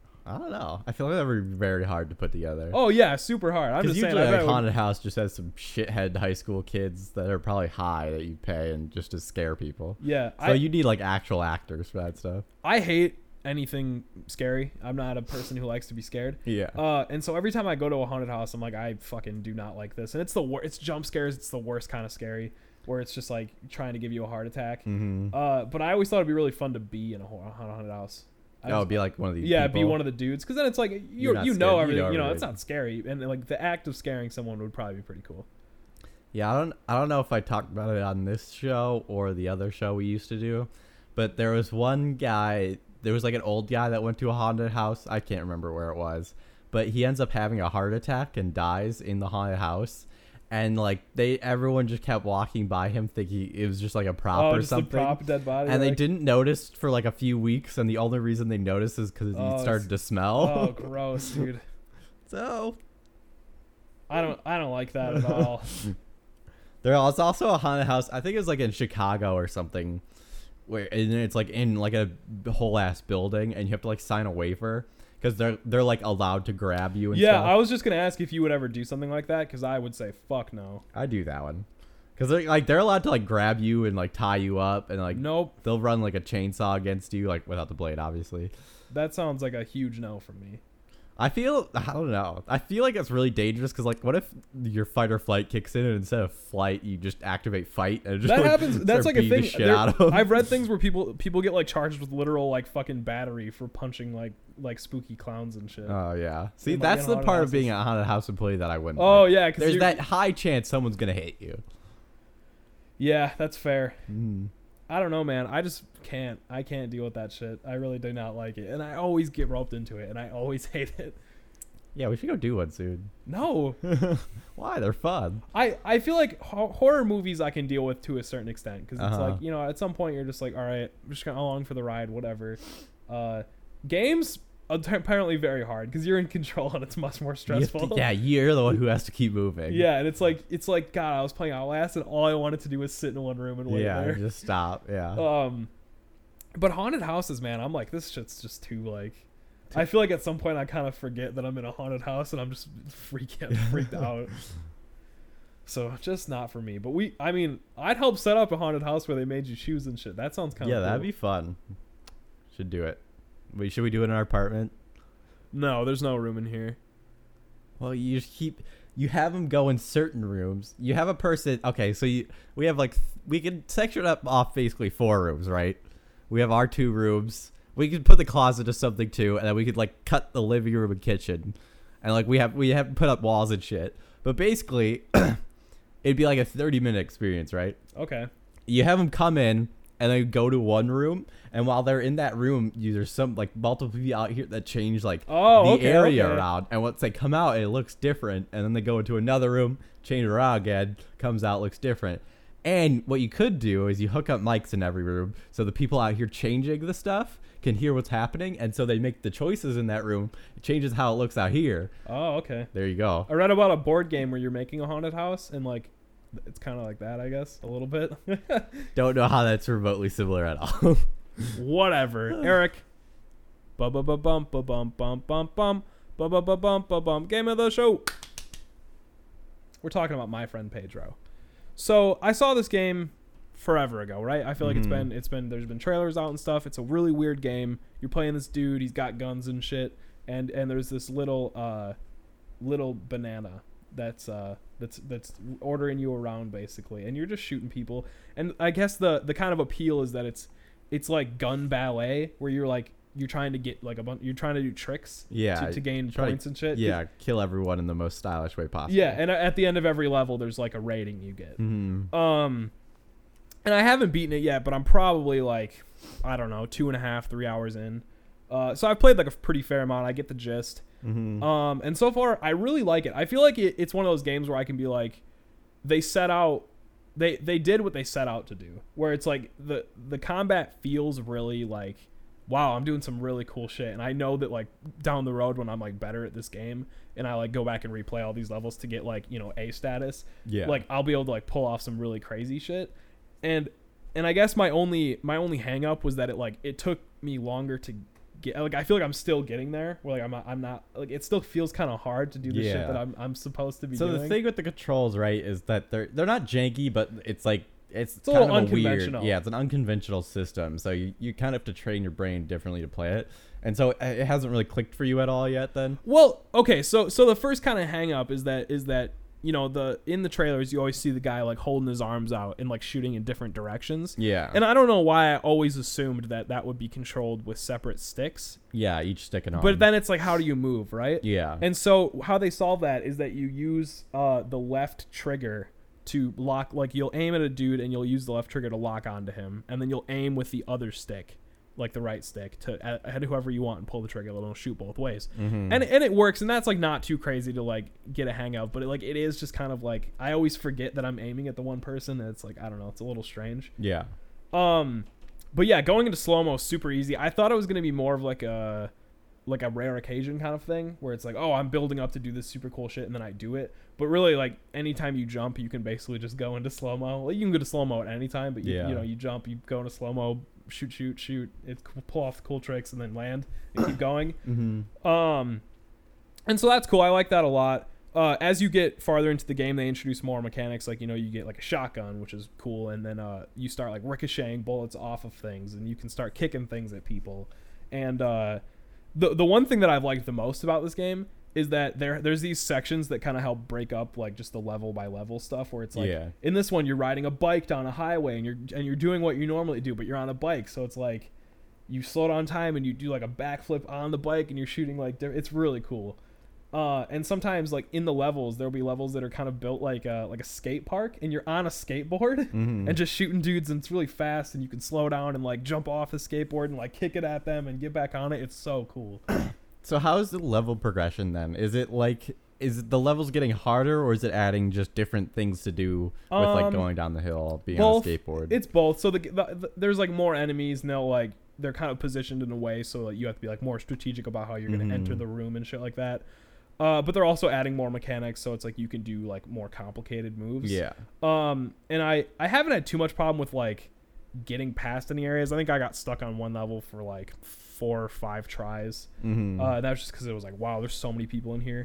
Speaker 2: I don't know. I feel like that would be very hard to put together.
Speaker 1: Oh yeah, super hard. I'm
Speaker 2: Because
Speaker 1: just saying.
Speaker 2: usually,
Speaker 1: I bet
Speaker 2: like,
Speaker 1: it would-
Speaker 2: haunted house just has some shithead high school kids that are probably high that you pay and just to scare people.
Speaker 1: yeah,
Speaker 2: So
Speaker 1: I
Speaker 2: you need like actual actors for that stuff.
Speaker 1: I hate anything scary. I'm not a person who likes to be scared.
Speaker 2: Yeah.
Speaker 1: Uh, and so every time I go to a haunted house, I'm like, I fucking do not like this. And it's the worst. It's jump scares. It's the worst kind of scary, where it's just like trying to give you a heart attack.
Speaker 2: Mm-hmm.
Speaker 1: Uh, but I always thought it'd be really fun to be in a hor- haunted house. I
Speaker 2: Oh,
Speaker 1: just-
Speaker 2: it'd be like one of these.
Speaker 1: yeah, be
Speaker 2: people.
Speaker 1: one of the dudes. Because then it's like you
Speaker 2: You're not
Speaker 1: you
Speaker 2: scared.
Speaker 1: know
Speaker 2: You
Speaker 1: everything.
Speaker 2: know
Speaker 1: You know, it's
Speaker 2: everything.
Speaker 1: not scary, and like the act of scaring someone would probably be pretty cool.
Speaker 2: Yeah, I don't I don't know if I talked about it on this show or the other show we used to do, but there was one guy, there was like an old guy that went to a haunted house. I can't remember where it was, but he ends up having a heart attack and dies in the haunted house. And like they everyone just kept walking by him thinking it was just like a prop
Speaker 1: Oh,
Speaker 2: or
Speaker 1: just the
Speaker 2: something.
Speaker 1: prop dead body.
Speaker 2: And they
Speaker 1: like-
Speaker 2: didn't notice for like a few weeks, and the only reason they noticed is because
Speaker 1: Oh,
Speaker 2: he started to smell.
Speaker 1: Oh, gross, dude.
Speaker 2: So
Speaker 1: I don't I don't like that at all.
Speaker 2: there was also a haunted house. I think it was like in Chicago or something, where and it's like in like a whole ass building, and you have to like sign a waiver because they're they're like allowed to grab you and
Speaker 1: Yeah,
Speaker 2: stuff.
Speaker 1: I was just gonna ask if you would ever do something like that because I would say fuck no.
Speaker 2: I do that one because they're like they're allowed to like grab you and like tie you up and like
Speaker 1: Nope,
Speaker 2: they'll run like a chainsaw against you like without the blade, obviously.
Speaker 1: that sounds like a huge no for me.
Speaker 2: I feel I don't know. I feel like it's really dangerous because like what if your fight or flight kicks in and instead of flight you just activate fight and just
Speaker 1: That
Speaker 2: like,
Speaker 1: happens. That's
Speaker 2: start
Speaker 1: like a
Speaker 2: beating
Speaker 1: thing.
Speaker 2: the shit
Speaker 1: There-
Speaker 2: out of 'em.
Speaker 1: I've read things where people people get like charged with literal like fucking battery for punching like like spooky clowns and shit.
Speaker 2: Oh yeah. See,
Speaker 1: In, like,
Speaker 2: that's
Speaker 1: in
Speaker 2: the
Speaker 1: haunted
Speaker 2: part of
Speaker 1: houses.
Speaker 2: being a haunted house employee that I wouldn't.
Speaker 1: oh
Speaker 2: like.
Speaker 1: yeah, because
Speaker 2: There's that high chance someone's gonna hit you.
Speaker 1: Yeah, that's fair.
Speaker 2: Mm.
Speaker 1: I don't know, man. I just can't. I can't deal with that shit. I really do not like it, and I always get roped into it, and I always hate it.
Speaker 2: Yeah, we should go do one soon.
Speaker 1: No,
Speaker 2: Why? They're fun.
Speaker 1: I, I feel like ho- horror movies I can deal with to a certain extent because it's
Speaker 2: Uh-huh.
Speaker 1: like, you know, at some point you're just like, all right, I'm just going along for the ride, whatever. Uh, games apparently very hard because you're in control and it's much more
Speaker 2: You have
Speaker 1: stressful.
Speaker 2: to- yeah, you're the one who has to keep moving.
Speaker 1: Yeah, and it's like it's like God, I was playing Outlast and all I wanted to do was sit in one room and wait
Speaker 2: Yeah,
Speaker 1: there.
Speaker 2: just stop. Yeah.
Speaker 1: Um, but haunted houses, man, I'm like this shit's just too like. I feel like at some point I kind of forget that I'm in a haunted house and I'm just freaking freaked out. So just not for me. But we, I mean, I'd help set up a haunted house where they made you choose and shit. That sounds kind of
Speaker 2: Yeah,
Speaker 1: cool.
Speaker 2: that'd be fun. Should do it. Wait, should we do it in our apartment?
Speaker 1: No, there's no room in here.
Speaker 2: Well, you just keep you have them go in certain rooms. You have a person. Okay, so you we have like th- we can section it up off basically four rooms, right? We have our two rooms. We could put the closet to something too, and then we could like cut the living room and kitchen, and like we have we have put up walls and shit. But basically, it'd be like a thirty minute experience, right?
Speaker 1: Okay.
Speaker 2: You have them come in and then go to one room, and while they're in that room, you, there's some like multiple people out here that change like
Speaker 1: Oh,
Speaker 2: the
Speaker 1: okay,
Speaker 2: area
Speaker 1: okay.
Speaker 2: around, and once they come out, it looks different, and then they go into another room, change it around again, comes out, looks different. And what you could do is you hook up mics in every room, so the people out here changing the stuff can hear what's happening, and so they make the choices in that room. It changes how it looks out here.
Speaker 1: Oh, okay.
Speaker 2: There you go.
Speaker 1: I read about a board game where you're making a haunted house, and like, it's kind of like that, I guess, a little bit.
Speaker 2: Don't know how that's remotely similar at all.
Speaker 1: Whatever. Eric. Bum bum bum bum bum bum bum bum bum bum bum bum bum bum bum. Game of the show. We're talking about My Friend Pedro. So I saw this game forever ago, right? I feel like it's
Speaker 2: Mhm.
Speaker 1: been it's been there's been trailers out and stuff. It's a really weird game. You're playing this dude. He's got guns and shit, and and there's this little uh little banana that's uh that's that's ordering you around basically, and you're just shooting people. And I guess the the kind of appeal is that it's it's like gun ballet, where you're like you're trying to get like a bunch you're trying to do tricks
Speaker 2: Yeah,
Speaker 1: to, to gain
Speaker 2: try to-
Speaker 1: points and shit.
Speaker 2: Yeah, kill everyone in the most stylish way possible.
Speaker 1: Yeah, and at the end of every level there's like a rating you get.
Speaker 2: Mm-hmm.
Speaker 1: Um and I haven't beaten it yet, but I'm probably like, I don't know, two and a half, three hours in. Uh, so I've played like a pretty fair amount. I get the gist.
Speaker 2: Mm-hmm.
Speaker 1: Um, and so far, I really like it. I feel like it, it's one of those games where I can be like, they set out, they they did what they set out to do. Where it's like the the combat feels really like, wow, I'm doing some really cool shit. And I know that like down the road when I'm like better at this game and I like go back and replay all these levels to get like, you know, A status,
Speaker 2: Yeah.
Speaker 1: like I'll be able to like pull off some really crazy shit. And and I guess my only my only hang up was that it like it took me longer to get, like I feel like I'm still getting there where like I'm not, I'm not like it still feels kind of hard to do the shit
Speaker 2: Yeah.
Speaker 1: that I'm I'm supposed to be
Speaker 2: so
Speaker 1: doing.
Speaker 2: the thing with the controls, right, is that they're they're not janky, but it's like it's,
Speaker 1: It's a
Speaker 2: kind
Speaker 1: little
Speaker 2: of a weird,
Speaker 1: unconventional.
Speaker 2: yeah, it's an unconventional system. So you, you kind of have to train your brain differently to play it, and so it hasn't really clicked for you at all yet. Then
Speaker 1: Well, okay, so so the first kind of hang up is that is that you know the in the trailers you always see the guy like holding his arms out and like shooting in different directions.
Speaker 2: yeah,
Speaker 1: And I don't know why I always assumed that that would be controlled with separate sticks.
Speaker 2: yeah, each stick and arm.
Speaker 1: But then it's like, how do you move, right?
Speaker 2: yeah,
Speaker 1: And so how they solve that is that you use uh, the left trigger to lock, like you'll aim at a dude and you'll use the left trigger to lock onto him, and then you'll aim with the other stick, like the right stick, to at, at whoever you want and pull the trigger. It'll shoot both ways,
Speaker 2: Mhm.
Speaker 1: and and it works. And that's like not too crazy to like get a hang of, but it, like it is just kind of like I always forget that I'm aiming at the one person. And it's like I don't know, it's a little strange.
Speaker 2: yeah,
Speaker 1: Um, but yeah, going into slow mo super easy. I thought it was gonna be more of like a like a rare occasion kind of thing where it's like, oh, I'm building up to do this super cool shit and then I do it. But really, like anytime you jump, you can basically just go into slow mo. Well, you can go to slow mo at any time, but you,
Speaker 2: Yeah.
Speaker 1: you know, you jump, you go into slow mo, shoot, shoot, shoot. It pull off cool tricks and then land and keep going.
Speaker 2: mm-hmm.
Speaker 1: Um, and so that's cool. I like that a lot. Uh, as you get farther into the game, they introduce more mechanics. Like, you know, you get like a shotgun, which is cool. And then uh, you start like ricocheting bullets off of things, and you can start kicking things at people. And uh, the the one thing that I've liked the most about this game is that there there's these sections that kind of help break up like just the level by level stuff, where it's like
Speaker 2: Yeah.
Speaker 1: in this one you're riding a bike down a highway and you're and you're doing what you normally do, but you're on a bike. So it's like you slow down time and you do like a backflip on the bike and you're shooting like diff- it's really cool. Uh, and sometimes like in the levels there'll be levels that are kind of built like a like a skate park, and you're on a skateboard
Speaker 2: Mhm.
Speaker 1: and just shooting dudes, and it's really fast, and you can slow down and like jump off the skateboard and like kick it at them and get back on it. It's so cool.
Speaker 2: So how is the level progression then? Is it like is it the levels getting harder, or is it adding just different things to do with like
Speaker 1: Um,
Speaker 2: going down the hill, being
Speaker 1: both.
Speaker 2: on a skateboard?
Speaker 1: It's both. So the, the, the there's like more enemies, and they'll like they're kind of positioned in a way so like you have to be like more strategic about how you're going to
Speaker 2: Mhm.
Speaker 1: enter the room and shit like that. Uh, but they're also adding more mechanics, so it's like you can do like more complicated moves.
Speaker 2: yeah.
Speaker 1: Um, and I I haven't had too much problem with like getting past any areas. I think I got stuck on one level for like four or five tries.
Speaker 2: Mm-hmm.
Speaker 1: Uh, that was just because it was like, wow, there's so many people in here.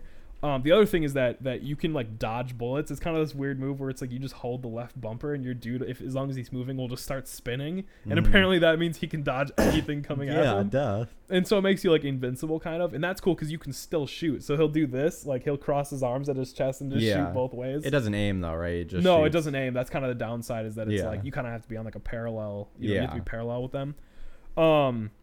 Speaker 1: Um, the other thing is that that you can like dodge bullets. It's kind of this weird move where it's like you just hold the left bumper and your dude, if as long as he's moving, will just start spinning. And
Speaker 2: Mhm.
Speaker 1: apparently that means he can dodge anything coming at
Speaker 2: Yeah,
Speaker 1: him.
Speaker 2: duh.
Speaker 1: And so it makes you like invincible kind of, and that's cool because you can still shoot. So he'll do this, like he'll cross his arms at his chest and just
Speaker 2: Yeah.
Speaker 1: shoot both ways.
Speaker 2: It doesn't aim though, right? It just
Speaker 1: no, it
Speaker 2: shoots.
Speaker 1: doesn't aim. That's kind of the downside is that it's
Speaker 2: Yeah.
Speaker 1: like you kind of have to be on like a parallel. You know, you have to
Speaker 2: Yeah.
Speaker 1: be parallel with them. Um.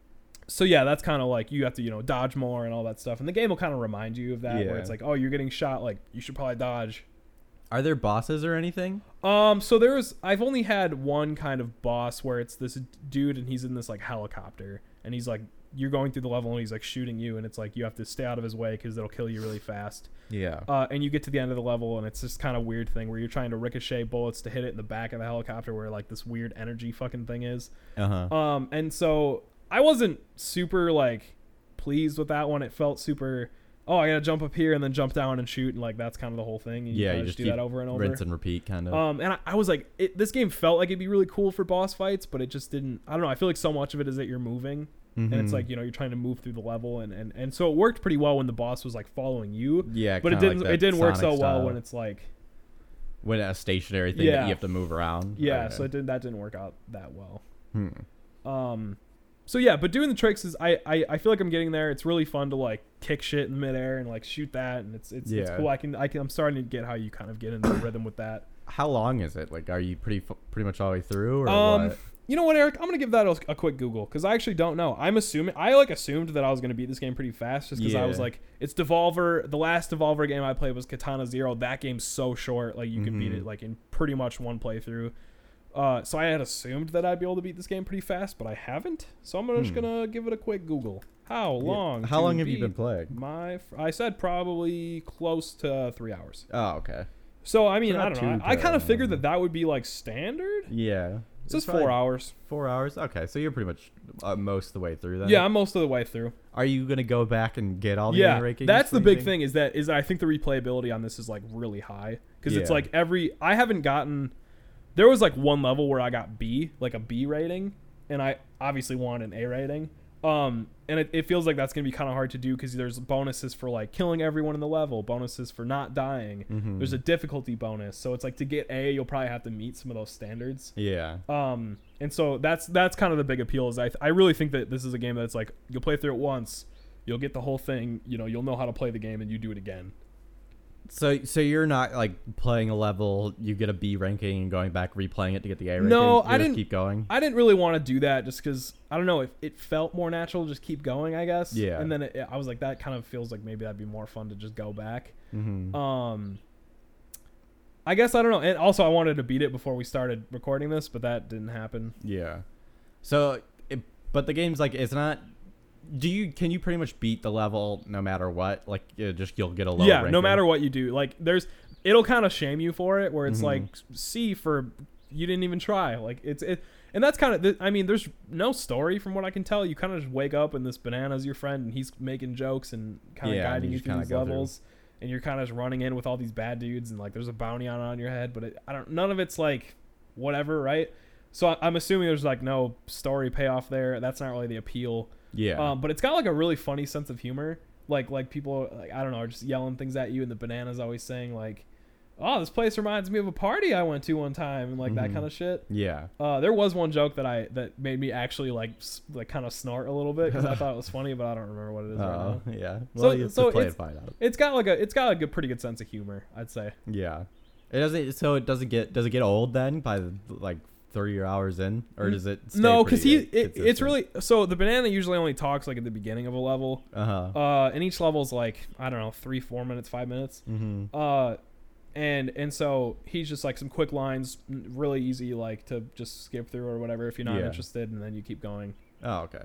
Speaker 1: So yeah, that's kind of like you have to you know dodge more and all that stuff, and the game will kind of remind you of that where
Speaker 2: Yeah.
Speaker 1: it's like, oh, you're getting shot, like you should probably dodge.
Speaker 2: Are there bosses or anything?
Speaker 1: Um, so there's I've only had one kind of boss where it's this dude and he's in this like helicopter and he's like you're going through the level and he's like shooting you and it's like you have to stay out of his way because it'll kill you really fast.
Speaker 2: Yeah.
Speaker 1: Uh, and you get to the end of the level and it's this kind of weird thing where you're trying to ricochet bullets to hit it in the back of the helicopter where like this weird energy fucking thing is.
Speaker 2: Uh huh.
Speaker 1: Um, and so I wasn't super like pleased with that one. It felt super. Oh, I gotta jump up here and then jump down and shoot, and like that's kind of the whole thing. And
Speaker 2: Yeah,
Speaker 1: kinda
Speaker 2: you just
Speaker 1: do
Speaker 2: keep
Speaker 1: that over and over.
Speaker 2: Rinse and repeat, kind of.
Speaker 1: Um, and I, I was like, it, this game felt like it'd be really cool for boss fights, but it just didn't. I don't know. I feel like so much of it is that you're moving, and it's
Speaker 2: Mhm.
Speaker 1: like you know you're trying to move through the level, and, and, and so it worked pretty well when the boss was like following you.
Speaker 2: Yeah,
Speaker 1: But it
Speaker 2: kinda like
Speaker 1: didn't.
Speaker 2: that
Speaker 1: it didn't work so
Speaker 2: Sonic
Speaker 1: well
Speaker 2: style.
Speaker 1: when it's like
Speaker 2: when a stationary thing
Speaker 1: Yeah.
Speaker 2: that you have to move around.
Speaker 1: yeah.
Speaker 2: Okay.
Speaker 1: So it did that didn't work out that well.
Speaker 2: Hmm.
Speaker 1: Um, so yeah, but doing the tricks is I, I I feel like I'm getting there. It's really fun to like kick shit in midair and like shoot that, and it's it's, it's
Speaker 2: Yeah.
Speaker 1: cool. I can I can I'm starting to get how you kind of get into the rhythm with that.
Speaker 2: How long is it? Like, are you pretty fu- pretty much all the way through, or
Speaker 1: Um,
Speaker 2: what?
Speaker 1: You know what, Eric? I'm gonna give that a, a quick Google because I actually don't know. I'm assuming I like assumed that I was gonna beat this game pretty fast just because I was
Speaker 2: Yeah.
Speaker 1: like, it's Devolver. The last Devolver game I played was Katana Zero. That game's so short, like you can beat
Speaker 2: Mhm.
Speaker 1: it like in pretty much one playthrough. Uh, so I had assumed that I'd be able to beat this game pretty fast, but I haven't. So I'm just
Speaker 2: Hmm.
Speaker 1: gonna give it a quick Google. How
Speaker 2: Yeah.
Speaker 1: long?
Speaker 2: How
Speaker 1: to
Speaker 2: long have you been
Speaker 1: beat
Speaker 2: playing?
Speaker 1: My, f- I said probably close to three hours.
Speaker 2: Oh, okay.
Speaker 1: So I mean,
Speaker 2: So
Speaker 1: I
Speaker 2: not
Speaker 1: don't know.
Speaker 2: too
Speaker 1: I, I kind of
Speaker 2: bad.
Speaker 1: figured that that would be like standard.
Speaker 2: Yeah.
Speaker 1: It's just
Speaker 2: probably
Speaker 1: four hours.
Speaker 2: Four hours. Okay, so you're pretty much uh, most of the way through then.
Speaker 1: Yeah, I'm most of the way through.
Speaker 2: Are you gonna go back and get all the
Speaker 1: Yeah,
Speaker 2: rankings?
Speaker 1: that's the
Speaker 2: or
Speaker 1: big
Speaker 2: anything?
Speaker 1: thing is that is that I think the replayability on this is like really high because it's
Speaker 2: Yeah.
Speaker 1: like every I haven't gotten there was like one level where I got B, like a B rating, and I obviously want an A rating. Um, and it, it feels like that's gonna be kind of hard to do because there's bonuses for like killing everyone in the level, bonuses for not dying.
Speaker 2: Mhm.
Speaker 1: There's a difficulty bonus, so it's like to get A, you'll probably have to meet some of those standards.
Speaker 2: Yeah.
Speaker 1: Um, and so that's that's kind of the big appeal. Is I I really think that this is a game that's like you'll play through it once, you'll get the whole thing, you know, you'll know how to play the game, and you do it again.
Speaker 2: So so you're not like playing a level, you get a B ranking and going back replaying it to get the A ranking.
Speaker 1: No,
Speaker 2: You
Speaker 1: I
Speaker 2: just
Speaker 1: didn't-
Speaker 2: keep going.
Speaker 1: I didn't really want to do that just because I don't know if it felt more natural to just keep going, I guess.
Speaker 2: Yeah.
Speaker 1: And then it, I was like, that kind of feels like maybe that'd be more fun to just go back.
Speaker 2: Mm-hmm.
Speaker 1: Um, I guess I don't know. And also, I wanted to beat it before we started recording this, but that didn't happen.
Speaker 2: Yeah. So, it, but the game's like it's not. Do you can you pretty much beat the level no matter what? Like you just you'll get a low.
Speaker 1: yeah,
Speaker 2: ranking?
Speaker 1: no matter what you do, like there's, it'll kind of shame you for it, where it's
Speaker 2: Mhm.
Speaker 1: like C for you didn't even try. Like it's it, and that's kind of. I mean, there's no story from what I can tell. You kind of just wake up and this banana's your friend, and he's making jokes and kind of
Speaker 2: Yeah, and
Speaker 1: guiding
Speaker 2: you
Speaker 1: you
Speaker 2: just
Speaker 1: through
Speaker 2: kinda
Speaker 1: these
Speaker 2: go through.
Speaker 1: levels. And you're kind of just running in with all these bad dudes, and like there's a bounty on on your head, but it, I don't. None of it's like whatever, right? So I, I'm assuming there's like no story payoff there. That's not really the appeal.
Speaker 2: Yeah.
Speaker 1: Um, but it's got like a really funny sense of humor. Like like people like I don't know are just yelling things at you, and the banana's always saying like, "Oh, this place reminds me of a party I went to one time," and like that
Speaker 2: Mhm.
Speaker 1: kind of shit.
Speaker 2: yeah.
Speaker 1: Uh, there was one joke that I that made me actually like s- like kind of snort a little bit because I thought it was funny, but I don't remember what it is right
Speaker 2: Oh
Speaker 1: now.
Speaker 2: yeah.
Speaker 1: So-
Speaker 2: Well, you have
Speaker 1: so
Speaker 2: to play and
Speaker 1: it's-
Speaker 2: find out.
Speaker 1: It's got like a it's got like a pretty good sense of humor, I'd say.
Speaker 2: Yeah. It doesn't. So it doesn't get. Does it get old then by the, like thirty hours in, or does it? Stay
Speaker 1: No,
Speaker 2: because
Speaker 1: because he it, it's really so the banana usually only talks like at the beginning of a level,
Speaker 2: Uh huh.
Speaker 1: uh, and each level is like I don't know three four minutes five minutes,
Speaker 2: Mm-hmm.
Speaker 1: uh, and and so he's just like some quick lines, n- really easy like to just skip through or whatever if you're not
Speaker 2: Yeah.
Speaker 1: interested, and then you keep going.
Speaker 2: Oh okay.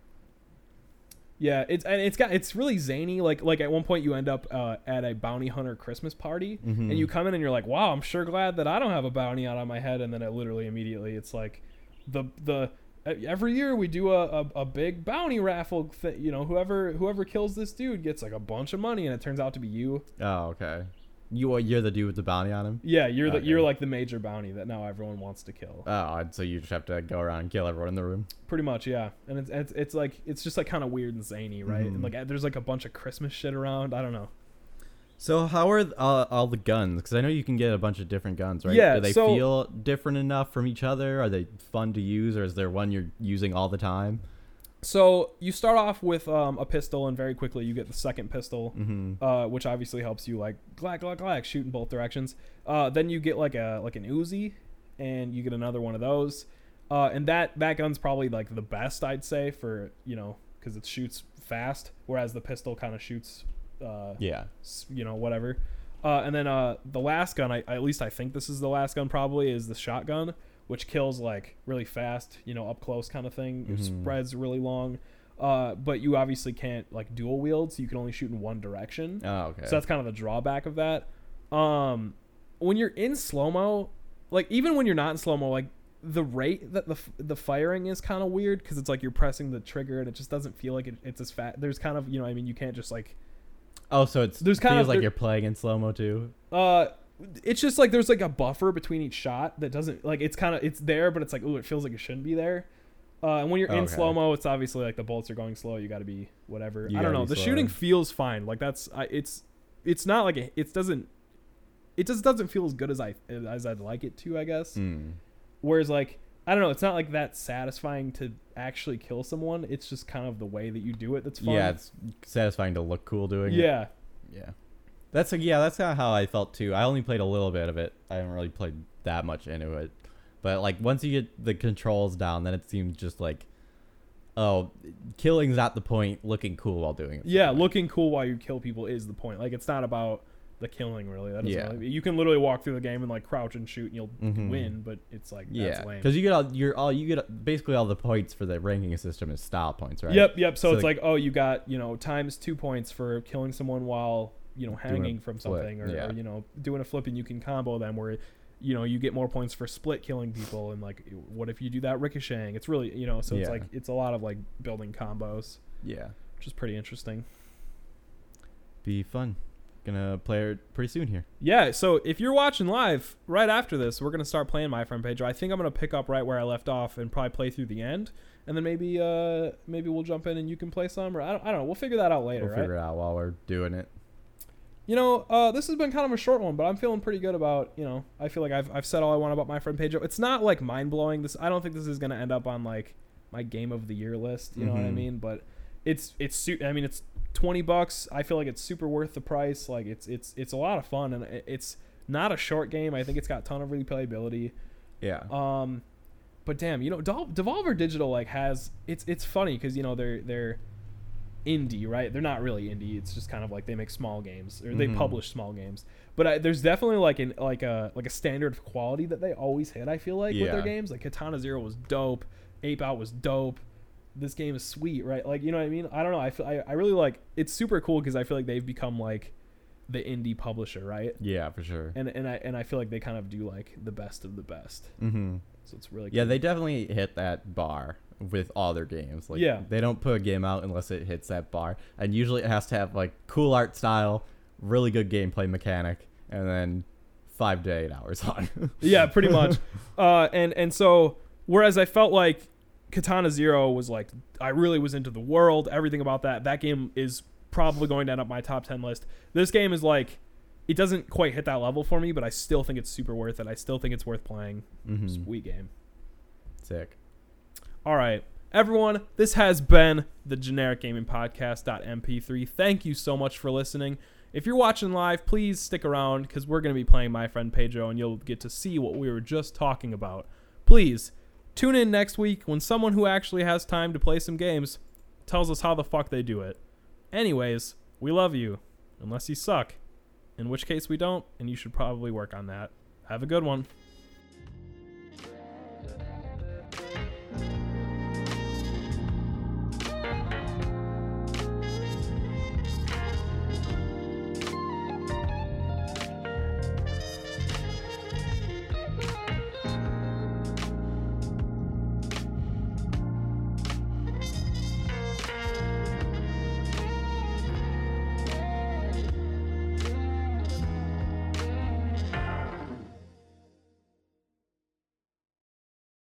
Speaker 1: Yeah, it's and it's got it's really zany. Like like at one point you end up uh, at a bounty hunter Christmas party,
Speaker 2: Mhm.
Speaker 1: and you come in and you're like, wow, I'm sure glad that I don't have a bounty out on my head. And then it literally immediately it's like the the every year we do a, a, a big bounty raffle. Th- you know, whoever whoever kills this dude gets like a bunch of money, and it turns out to be you.
Speaker 2: Oh okay. You you're the dude with the bounty on him.
Speaker 1: Yeah, you're the
Speaker 2: Okay.
Speaker 1: you're like the major bounty that now everyone wants to kill.
Speaker 2: Oh, and so you just have to go around and kill everyone in the room.
Speaker 1: Pretty much, yeah. And it's it's, it's like it's just like kind of weird and zany, right?
Speaker 2: Mhm.
Speaker 1: And like there's like a bunch of Christmas shit around. I don't know.
Speaker 2: So how are uh, all the guns? Because I know you can get a bunch of different guns, right?
Speaker 1: Yeah,
Speaker 2: Do they
Speaker 1: so-
Speaker 2: feel different enough from each other? Are they fun to use, or is there one you're using all the time?
Speaker 1: So you start off with um, a pistol, and very quickly you get the second pistol,
Speaker 2: Mm-hmm.
Speaker 1: uh, which obviously helps you like glack glack glack shoot in both directions. Uh, then you get like a like an Uzi, and you get another one of those, uh, and that that gun's probably like the best, I'd say, for you know because it shoots fast, whereas the pistol kind of shoots, uh,
Speaker 2: Yeah.
Speaker 1: s- you know whatever. Uh, and then uh, the last gun, I at least I think this is the last gun probably, is the shotgun, which kills like really fast, you know, up close kind of thing. It
Speaker 2: Mhm.
Speaker 1: spreads really long. Uh, but you obviously can't like dual wield, so you can only shoot in one direction.
Speaker 2: Oh, okay.
Speaker 1: So that's kind of the drawback of that. Um, when you're in slow mo, like even when you're not in slow mo, like the rate that the f- the firing is kind of weird because it's like you're pressing the trigger and it just doesn't feel like it, it's as fast. There's kind of you know I mean you can't just like
Speaker 2: oh, so it's
Speaker 1: there's
Speaker 2: feels
Speaker 1: kind of-
Speaker 2: like
Speaker 1: there-
Speaker 2: you're playing in slow mo too.
Speaker 1: uh. It's just like there's like a buffer between each shot that doesn't like it's kind of it's there, but it's like ooh, it feels like it shouldn't be there. Uh, and when you're in
Speaker 2: Okay.
Speaker 1: slow mo, it's obviously like the bullets are going slow. You got to be whatever.
Speaker 2: You
Speaker 1: I don't
Speaker 2: gotta
Speaker 1: know.
Speaker 2: be
Speaker 1: The shooting
Speaker 2: slower.
Speaker 1: feels fine. Like that's I, it's it's not like a, it doesn't it just doesn't feel as good as I as I'd like it to. I guess.
Speaker 2: Mm.
Speaker 1: Whereas like I don't know, it's not like that satisfying to actually kill someone. It's just kind of the way that you do it that's fun.
Speaker 2: Yeah, it's satisfying to look cool doing it.
Speaker 1: yeah.
Speaker 2: Yeah. That's a, yeah, that's kind of how I felt too. I only played a little bit of it. I haven't really played that much into it. But like once you get the controls down, then it seems just like, oh, killing's not the point. Looking cool while doing it.
Speaker 1: Yeah, looking cool while you kill people is the point. Like it's not about the killing really. That doesn't
Speaker 2: Yeah.
Speaker 1: really, you can literally walk through the game and like crouch and shoot and you'll
Speaker 2: Mhm.
Speaker 1: win, but it's like
Speaker 2: Yeah,
Speaker 1: that's lame.
Speaker 2: because you get all you're all you get basically all the points for the ranking system is style points, right?
Speaker 1: Yep, yep. So,
Speaker 2: So,
Speaker 1: it's
Speaker 2: like-
Speaker 1: like, oh, you got you know times two points for killing someone while you know
Speaker 2: Doing a
Speaker 1: hanging from
Speaker 2: flip,
Speaker 1: something, or,
Speaker 2: yeah.
Speaker 1: or you know doing a flip, and you can combo them where you know you get more points for split killing people, and like what if you do that ricocheting? It's really you know so it's
Speaker 2: Yeah.
Speaker 1: like it's a lot of like building combos,
Speaker 2: Yeah,
Speaker 1: which is pretty interesting.
Speaker 2: be fun. Gonna play it pretty soon here.
Speaker 1: Yeah, so if you're watching live, right after this, we're gonna start playing My Friend Pedro. I think I'm gonna pick up right where I left off and probably play through the end, and then maybe uh maybe we'll jump in and you can play some, or I don't, I don't know. We'll figure that out later,
Speaker 2: We'll
Speaker 1: right?
Speaker 2: figure it out while we're doing it.
Speaker 1: You know, uh, this has been kind of a short one, but I'm feeling pretty good about. You know, I feel like I've I've said all I want about My Friend Pedro. It's not like mind blowing. This I don't think this is gonna end up on like my game of the year list. You know what I
Speaker 2: Mhm.
Speaker 1: mean? But it's it's su- I mean it's twenty bucks. I feel like it's super worth the price. Like it's it's it's a lot of fun, and it- it's not a short game. I think it's got a ton of replayability.
Speaker 2: Yeah.
Speaker 1: Um, but damn, you know, Dol- Devolver Digital like has it's it's funny because you know they're they're indie, right? They're not really indie. It's just kind of like they make small games or they
Speaker 2: Mhm.
Speaker 1: publish small games. But I, there's definitely like an like a like a standard of quality that they always hit. I feel like with their
Speaker 2: Yeah.
Speaker 1: games, like Katana Zero was dope, Ape Out was dope. This game is sweet, right? Like you know what I mean? I don't know. I feel I, I really like it's super cool because I feel like they've become like the indie publisher, right?
Speaker 2: Yeah, for sure.
Speaker 1: And and I and I feel like they kind of do like the best of the best.
Speaker 2: Mm-hmm.
Speaker 1: So it's really
Speaker 2: Yeah,
Speaker 1: cool.
Speaker 2: they definitely hit that bar with all their games. Like,
Speaker 1: Yeah.
Speaker 2: they don't put a game out unless it hits that bar, and usually it has to have like cool art style, really good gameplay mechanic, and then five to eight hours on.
Speaker 1: Yeah, pretty much. Uh, and and so whereas I felt like Katana Zero was like I really was into the world, everything about that. That game is probably going to end up my top ten list. This game is like it doesn't quite hit that level for me, but I still think it's super worth it. I still think it's worth playing.
Speaker 2: Mhm.
Speaker 1: Sweet game.
Speaker 2: Sick.
Speaker 1: All right, everyone, this has been the Generic Gaming Podcast M P three. Thank you so much for listening. If you're watching live, please stick around because we're going to be playing My Friend Pedro, and you'll get to see what we were just talking about. Please tune in next week when someone who actually has time to play some games tells us how the fuck they do it. Anyways, we love you, unless you suck, in which case we don't, and you should probably work on that. Have a good one.